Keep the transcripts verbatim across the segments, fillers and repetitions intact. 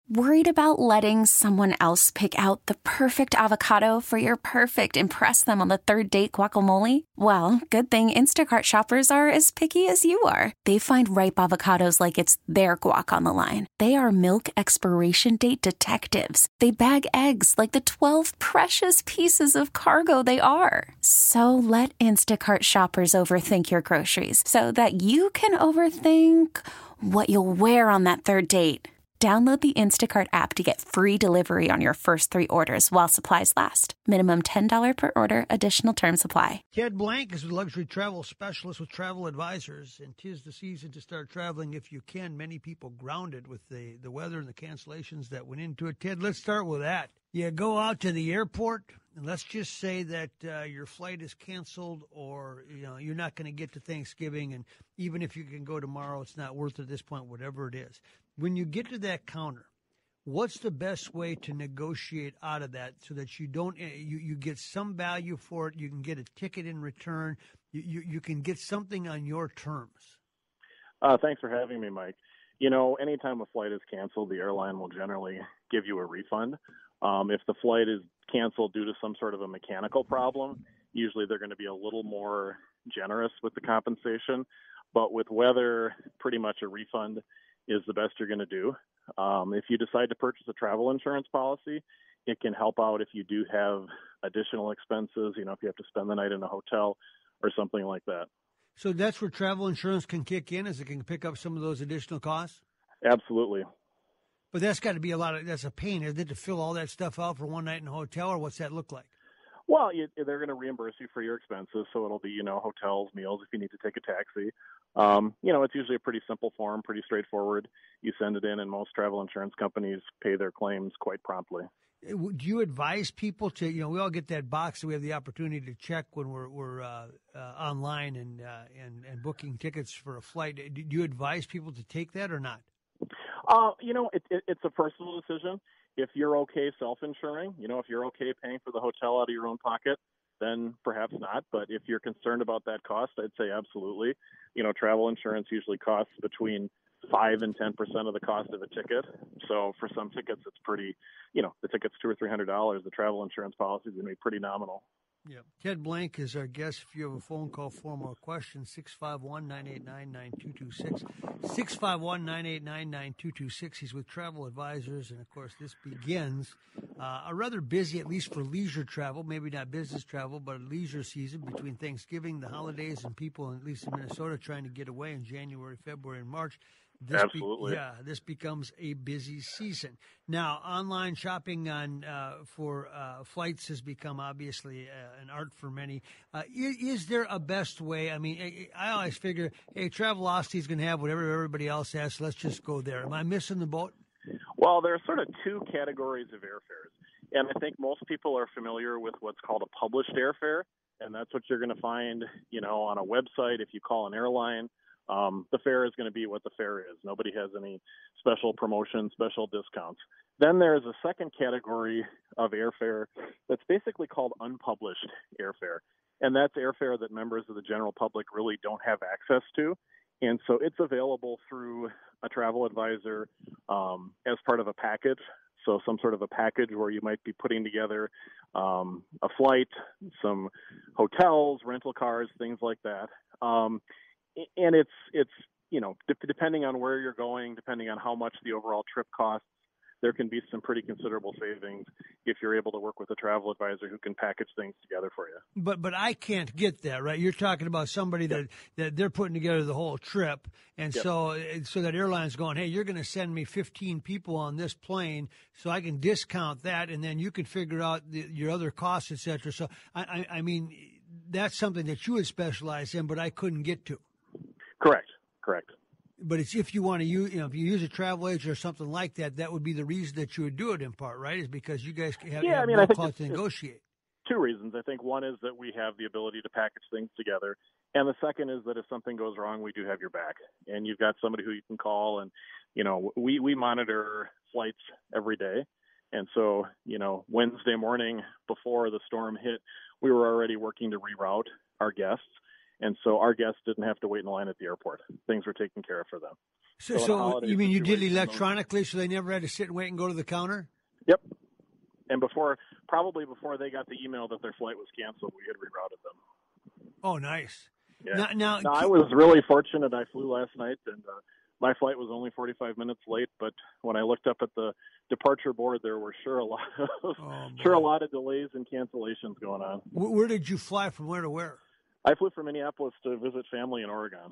Worried about letting someone else pick out the perfect avocado for your perfect impress them on the third date guacamole? Well, good thing Instacart shoppers are as picky as you are. They find ripe avocados like it's their guac on the line. They are milk expiration date detectives. They bag eggs like the twelve precious pieces of cargo they are. So let Instacart shoppers overthink your groceries so that you can overthink what you'll wear on that third date. Download the Instacart app to get free delivery on your first three orders while supplies last. Minimum ten dollars per order. Additional terms apply. Ted Blank is a luxury travel specialist with Travel Advisors, and 'tis the season to start traveling if you can. Many people grounded with the, the weather and the cancellations that went into it. Ted, let's start with that. You go out to the airport, and let's just say that uh, your flight is canceled, or you know you're not going to get to Thanksgiving, and even if you can go tomorrow, it's not worth it at this point, whatever it is. When you get to that counter, what's the best way to negotiate out of that so that you don't you, you get some value for it, you can get a ticket in return, you, you, you can get something on your terms? Uh, thanks for having me, Mike. You know, anytime a flight is canceled, the airline will generally give you a refund. Um, if the flight is canceled due to some sort of a mechanical problem, usually they're going to be a little more generous with the compensation. But with weather, pretty much a refund is the best you're going to do. Um, if you decide to purchase a travel insurance policy, it can help out if you do have additional expenses, you know, if you have to spend the night in a hotel or something like that. So that's where travel insurance can kick in, as it can pick up some of those additional costs? Absolutely. But that's got to be a lot of, that's a pain, isn't it, to fill all that stuff out for one night in a hotel, or what's that look like? Well, you, they're going to reimburse you for your expenses, so it'll be, you know, hotels, meals, if you need to take a taxi. Um, you know, it's usually a pretty simple form, pretty straightforward. You send it in, and most travel insurance companies pay their claims quite promptly. Do you advise people to, you know, we all get that box that we have the opportunity to check when we're, we're uh, uh, online and, uh, and and booking tickets for a flight. Do you advise people to take that or not? Uh, you know, it, it, it's a personal decision. If you're okay self-insuring, you know, if you're okay paying for the hotel out of your own pocket, then perhaps not. But if you're concerned about that cost, I'd say absolutely. You know, travel insurance usually costs between five and ten percent of the cost of a ticket. So for some tickets, it's pretty, you know, the ticket's two or three hundred dollars. The travel insurance policy is going to be pretty nominal. Yeah. Ted Blank is our guest. If you have a phone call for more questions, six five one, nine eight nine, nine two two six. six five one, nine eight nine, nine two two six. He's with Travel Advisors. And, of course, this begins uh, a rather busy, at least for leisure travel, maybe not business travel, but a leisure season between Thanksgiving, the holidays, and people, at least in Minnesota, trying to get away in January, February, and March. This Absolutely. Be, yeah, this becomes a busy season. Now, online shopping on uh, for uh, flights has become obviously uh, an art for many. Uh, is, is there a best way? I mean, I, I always figure, hey, Travelocity is going to have whatever everybody else has, so let's just go there. Am I missing the boat? Well, there are sort of two categories of airfares. And I think most people are familiar with what's called a published airfare. And that's what you're going to find, you know, on a website if you call an airline. Um, the fare is going to be what the fare is. Nobody has any special promotions, special discounts. Then there's a second category of airfare that's basically called unpublished airfare. And that's airfare that members of the general public really don't have access to. And so it's available through a travel advisor um, as part of a package. So some sort of a package where you might be putting together um, a flight, some hotels, rental cars, things like that. Um, And it's, it's you know, de- depending on where you're going, depending on how much the overall trip costs, there can be some pretty considerable savings if you're able to work with a travel advisor who can package things together for you. But but I can't get that, right? You're talking about somebody Yep. that, that they're putting together the whole trip, and Yep. so so that airline's going, hey, you're going to send me fifteen people on this plane, so I can discount that, and then you can figure out the, your other costs, et cetera. So, I, I, I mean, that's something that you would specialize in, but I couldn't get to. Correct. Correct. But it's if you want to use, you know, if you use a travel agent or something like that, that would be the reason that you would do it in part, right? Is because you guys have, Yeah, have I mean, more I think clout it's, to it's negotiate. two reasons. I think one is that we have the ability to package things together. And the second is that if something goes wrong, we do have your back. And you've got somebody who you can call. And, you know, we, we monitor flights every day. And so, you know, Wednesday morning before the storm hit, we were already working to reroute our guests. And so our guests didn't have to wait in line at the airport. Things were taken care of for them. So, So, in a so holiday you mean you did it situation, those- electronically, so they never had to sit and wait and go to the counter? Yep. And before, probably before they got the email that their flight was canceled, we had rerouted them. Oh, nice. Yeah. Now, now, No, I was really fortunate. I flew last night, and uh, my flight was only forty-five minutes late. But when I looked up at the departure board, there were sure a lot of Oh, sure a boy. lot of delays and cancellations going on. Wh- where did you fly from? Where to where? I flew from Minneapolis to visit family in Oregon.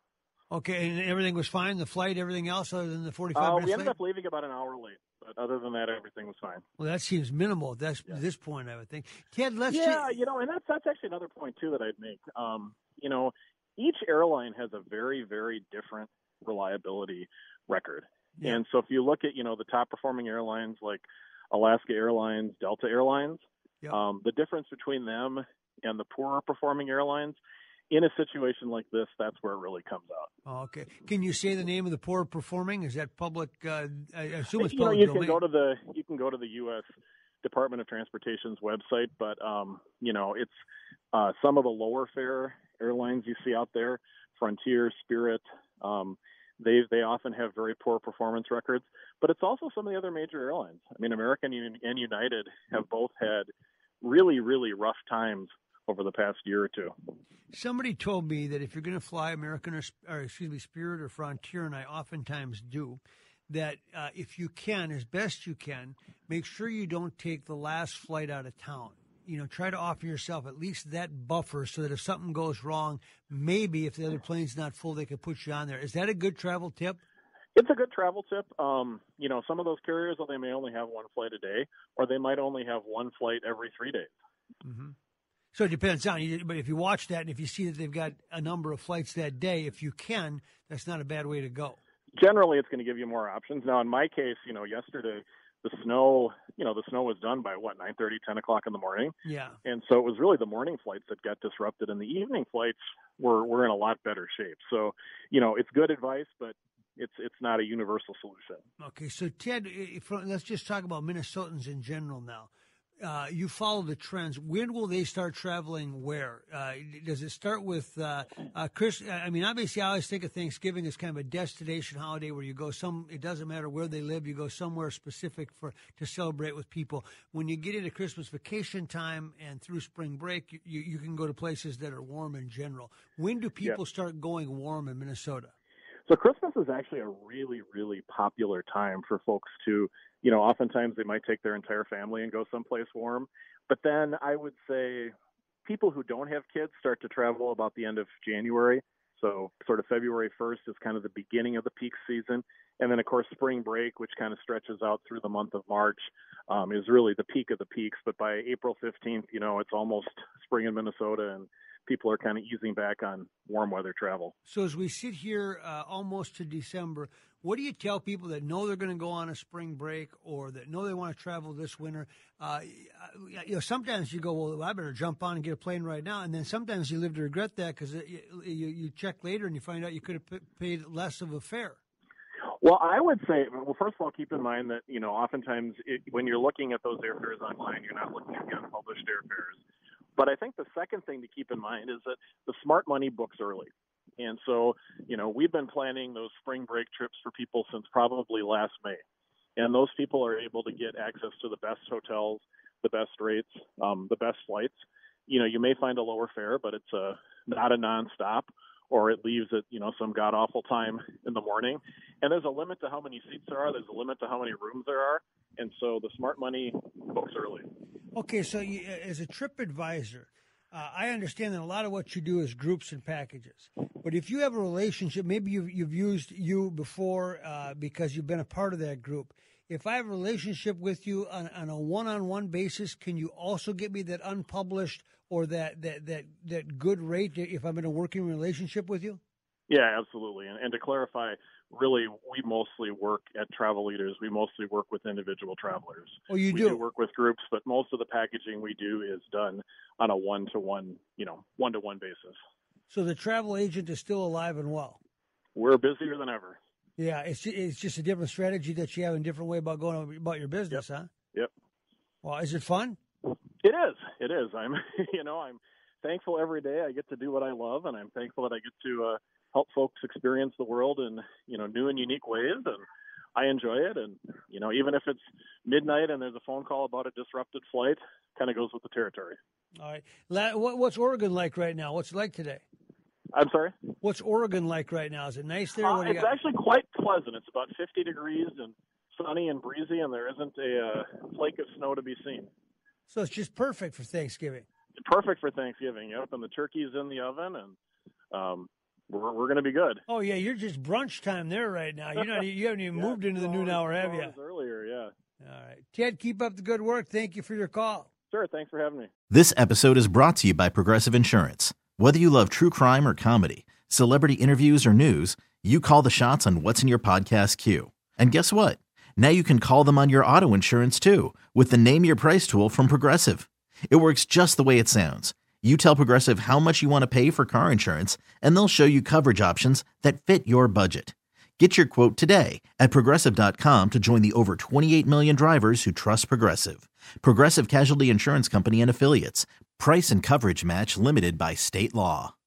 Okay, and everything was fine. The flight, everything else, other than the forty-five Uh, minutes we ended late? up leaving about an hour late, but other than that, everything was fine. Well, that seems minimal. That's Yeah. this point, I would think. Ted, let's Yeah, ju- you know, and that's that's actually another point too that I'd make. Um, you know, each airline has a very, very different reliability record. Yeah. And so if you look at, you know, the top performing airlines like Alaska Airlines, Delta Airlines, Yep. um, the difference between them and the poorer performing airlines, in a situation like this, that's where it really comes out. Oh, okay. Can you say the name of the poor performing? Is that public? Uh, I assume it's you know, public you domain. can go to the you can go to the U S Department of Transportation's website, but um, you know, it's uh, some of the lower fare airlines you see out there, Frontier, Spirit. Um, they they often have very poor performance records, but it's also some of the other major airlines. I mean, American and United have both had really really rough times over the past year or two. Somebody told me that if you're going to fly American or, or excuse me, Spirit or Frontier, and I oftentimes do, that uh, if you can, as best you can, make sure you don't take the last flight out of town. You know, try to offer yourself at least that buffer so that if something goes wrong, maybe if the other plane's not full, they could put you on there. Is that a good travel tip? It's a good travel tip. Um, you know, some of those carriers, they may only have one flight a day, or they might only have one flight every three days. Mm-hmm. So it depends on you. But if you watch that and if you see that they've got a number of flights that day, if you can, that's not a bad way to go. Generally, it's going to give you more options. Now, in my case, you know, yesterday the snow, you know, the snow was done by what nine thirty, ten o'clock in the morning, Yeah. and so it was really the morning flights that got disrupted, and the evening flights were were in a lot better shape. So, you know, it's good advice, but it's it's not a universal solution. Okay, so Ted, if, let's just talk about Minnesotans in general now. Uh, you follow the trends. When will they start traveling where? Uh, does it start with uh, uh, Chris? I mean, obviously, I always think of Thanksgiving as kind of a destination holiday where you go some. It doesn't matter where they live. You go somewhere specific for to celebrate with people. When you get into Christmas vacation time and through spring break, you, you, you can go to places that are warm in general. When do people Yeah. start going warm in Minnesota? So Christmas is actually a really, really popular time for folks to, you know, oftentimes they might take their entire family and go someplace warm. But then I would say people who don't have kids start to travel about the end of January. So sort of February first is kind of the beginning of the peak season. And then, of course, spring break, which kind of stretches out through the month of March, um, is really the peak of the peaks. But by April fifteenth, you know, it's almost spring in Minnesota, and people are kind of easing back on warm weather travel. So as we sit here uh, almost to December, what do you tell people that know they're going to go on a spring break or that know they want to travel this winter? Uh, you know, sometimes you go, well, I better jump on and get a plane right now. And then sometimes you live to regret that because you, you, you check later and you find out you could have p- paid less of a fare. Well, I would say, well, first of all, keep in mind that, you know, oftentimes it, when you're looking at those airfares online, you're not looking at the unpublished airfares. But I think the second thing to keep in mind is that the smart money books early. And so, you know, we've been planning those spring break trips for people since probably last May. And those people are able to get access to the best hotels, the best rates, um, the best flights. You know, you may find a lower fare, but it's a, not a nonstop, or it leaves at, you know, some god-awful time in the morning. And there's a limit to how many seats there are. There's a limit to how many rooms there are. And so the smart money books early. Okay, so you, as a trip advisor, uh, I understand that a lot of what you do is groups and packages. But if you have a relationship, maybe you've, you've used you before uh, because you've been a part of that group. If I have a relationship with you on, on a one-on-one basis, can you also get me that unpublished or that, that, that, that good rate if I'm in a working relationship with you? Yeah, absolutely. And, and to clarify, really, we mostly work at Travel Leaders. We mostly work with individual travelers. Oh, you we do? do work with groups, but most of the packaging we do is done on a one-to-one, you know, one-to-one basis. So the travel agent is still alive and well? We're busier than ever. Yeah, it's it's just a different strategy that you have in a different way about going about your business, Yep. huh? Yep. Well, is it fun? It is. It is. I'm, you know, I'm thankful every day I get to do what I love, and I'm thankful that I get to, uh, help folks experience the world in, you know, new and unique ways. And I enjoy it. And, you know, even if it's midnight and there's a phone call about a disrupted flight, kind of goes with the territory. All right. What's Oregon like right now? What's it like today? I'm sorry? What's Oregon like right now? Is it nice there? Uh, it's actually quite pleasant. It's about fifty degrees and sunny and breezy, and there isn't a uh, flake of snow to be seen. So it's just perfect for Thanksgiving. Perfect for Thanksgiving, yep. And the turkey's in the oven, and um, we're we're going to be good. Oh yeah, you're just brunch time there right now. You're not. You haven't even yeah, moved into the noon hour, have you? Earlier, yeah. All right, Ted, keep up the good work. Thank you for your call. Sure, thanks for having me. This episode is brought to you by Progressive Insurance. Whether you love true crime or comedy, celebrity interviews or news, you call the shots on what's in your podcast queue. And guess what? Now you can call them on your auto insurance too with the Name Your Price tool from Progressive. It works just the way it sounds. You tell Progressive how much you want to pay for car insurance, and they'll show you coverage options that fit your budget. Get your quote today at Progressive dot com to join the over twenty-eight million drivers who trust Progressive. Progressive Casualty Insurance Company and Affiliates. Price and coverage match limited by state law.